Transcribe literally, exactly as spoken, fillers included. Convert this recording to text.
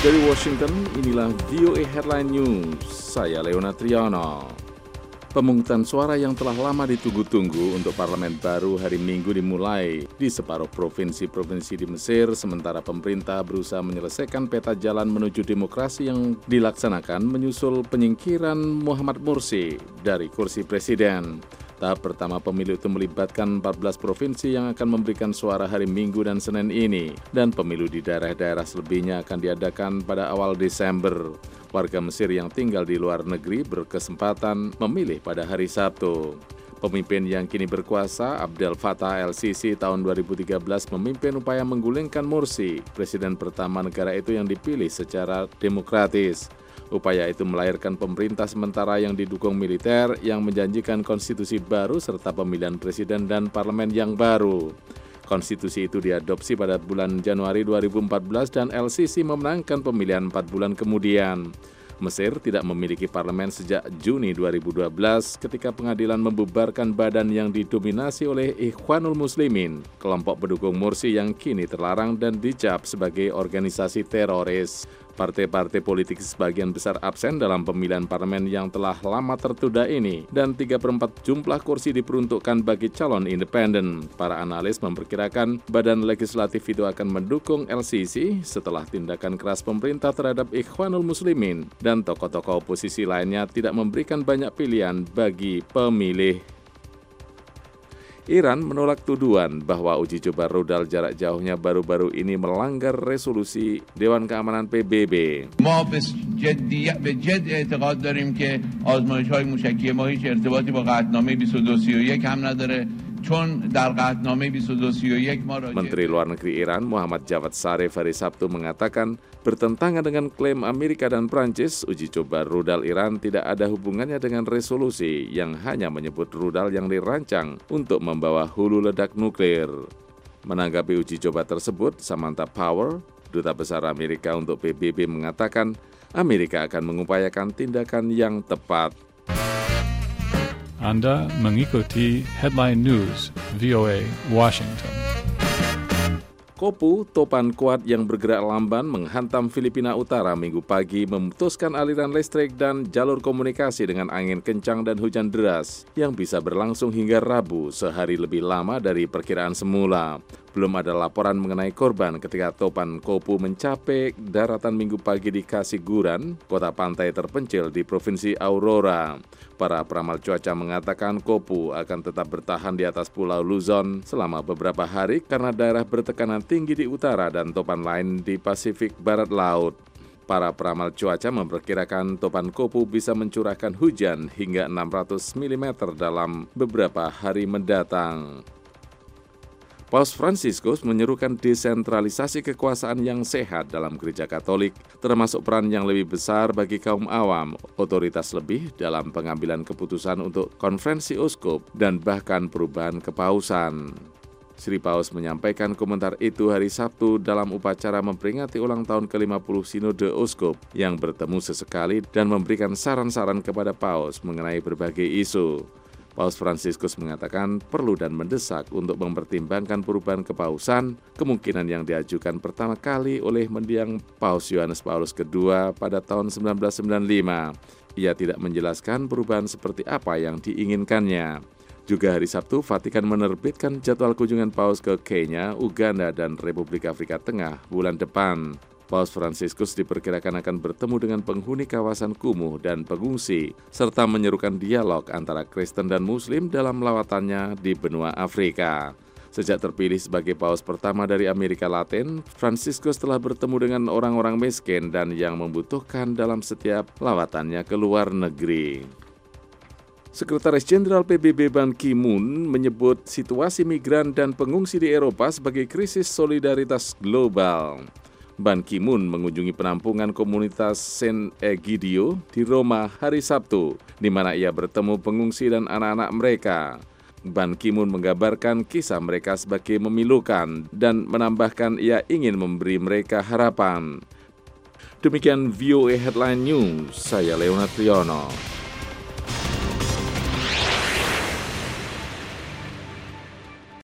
Dari Washington, inilah V O A Headline News. Saya Leonard Triono. Pemungutan suara yang telah lama ditunggu-tunggu untuk parlemen baru hari Minggu dimulai di separuh provinsi-provinsi di Mesir, sementara pemerintah berusaha menyelesaikan peta jalan menuju demokrasi yang dilaksanakan menyusul penyingkiran Muhammad Mursi dari kursi presiden. Tahap pertama pemilu itu melibatkan empat belas provinsi yang akan memberikan suara hari Minggu dan Senin ini, dan pemilu di daerah-daerah selebihnya akan diadakan pada awal Desember. Warga Mesir yang tinggal di luar negeri berkesempatan memilih pada hari Sabtu. Pemimpin yang kini berkuasa, Abdel Fattah el-Sisi tahun dua ribu tiga belas memimpin upaya menggulingkan Mursi, presiden pertama negara itu yang dipilih secara demokratis. Upaya itu melahirkan pemerintah sementara yang didukung militer yang menjanjikan konstitusi baru serta pemilihan presiden dan parlemen yang baru. Konstitusi itu diadopsi pada bulan Januari dua ribu empat belas dan el-Sisi memenangkan pemilihan empat bulan kemudian. Mesir tidak memiliki parlemen sejak Juni dua ribu dua belas ketika pengadilan membubarkan badan yang didominasi oleh Ikhwanul Muslimin, kelompok pendukung Mursi yang kini terlarang dan dicap sebagai organisasi teroris. Partai-partai politik sebagian besar absen dalam pemilihan parlemen yang telah lama tertunda ini, dan tiga per empat jumlah kursi diperuntukkan bagi calon independen. Para analis memperkirakan badan legislatif itu akan mendukung el-Sisi setelah tindakan keras pemerintah terhadap Ikhwanul Muslimin, dan tokoh-tokoh oposisi lainnya tidak memberikan banyak pilihan bagi pemilih. Iran menolak tuduhan bahwa uji coba rudal jarak jauhnya baru-baru ini melanggar resolusi Dewan Keamanan P B B. ما به جد اعتقاد داریم که آزمایش‌های موشکی ما هیچ ارتباطی با قطعنامه بیست و دو سی و یک هم نداره. Menteri Luar Negeri Iran Muhammad Javad Zarif hari Sabtu mengatakan bertentangan dengan klaim Amerika dan Prancis, uji coba rudal Iran tidak ada hubungannya dengan resolusi yang hanya menyebut rudal yang dirancang untuk membawa hulu ledak nuklir. Menanggapi uji coba tersebut, Samantha Power, Duta Besar Amerika untuk P B B, mengatakan Amerika akan mengupayakan tindakan yang tepat. Anda mengikuti Headline News V O A Washington. Kopu, topan kuat yang bergerak lamban menghantam Filipina Utara Minggu pagi, memutuskan aliran listrik dan jalur komunikasi dengan angin kencang dan hujan deras yang bisa berlangsung hingga Rabu, sehari lebih lama dari perkiraan semula. Belum ada laporan mengenai korban ketika topan Kopu mencapai daratan Minggu pagi di Kasiguran, kota pantai terpencil di Provinsi Aurora. Para peramal cuaca mengatakan Kopu akan tetap bertahan di atas Pulau Luzon selama beberapa hari karena daerah bertekanan tinggi di utara dan topan lain di Pasifik Barat Laut. Para peramal cuaca memperkirakan topan Kopu bisa mencurahkan hujan hingga enam ratus milimeter dalam beberapa hari mendatang. Paus Fransiskus menyerukan desentralisasi kekuasaan yang sehat dalam Gereja Katolik, termasuk peran yang lebih besar bagi kaum awam, otoritas lebih dalam pengambilan keputusan untuk konferensi uskup, dan bahkan perubahan kepausan. Sri Paus menyampaikan komentar itu hari Sabtu dalam upacara memperingati ulang tahun ke lima puluh Sinode Uskup yang bertemu sesekali dan memberikan saran-saran kepada Paus mengenai berbagai isu. Paus Fransiskus mengatakan perlu dan mendesak untuk mempertimbangkan perubahan kepausan, kemungkinan yang diajukan pertama kali oleh mendiang Paus Yohanes Paulus kedua pada tahun seribu sembilan ratus sembilan puluh lima. Ia tidak menjelaskan perubahan seperti apa yang diinginkannya. Juga hari Sabtu, Vatikan menerbitkan jadwal kunjungan Paus ke Kenya, Uganda, dan Republik Afrika Tengah bulan depan. Paus Fransiskus diperkirakan akan bertemu dengan penghuni kawasan kumuh dan pengungsi, serta menyerukan dialog antara Kristen dan Muslim dalam lawatannya di benua Afrika. Sejak terpilih sebagai paus pertama dari Amerika Latin, Fransiskus telah bertemu dengan orang-orang miskin dan yang membutuhkan dalam setiap lawatannya ke luar negeri. Sekretaris Jenderal P B B Ban Ki-moon menyebut situasi migran dan pengungsi di Eropa sebagai krisis solidaritas global. Ban Ki-moon mengunjungi penampungan komunitas Saint Egidio di Roma hari Sabtu, di mana ia bertemu pengungsi dan anak-anak mereka. Ban Ki-moon menggambarkan kisah mereka sebagai memilukan dan menambahkan ia ingin memberi mereka harapan. Demikian V O A Headline News, saya Leonard Triono.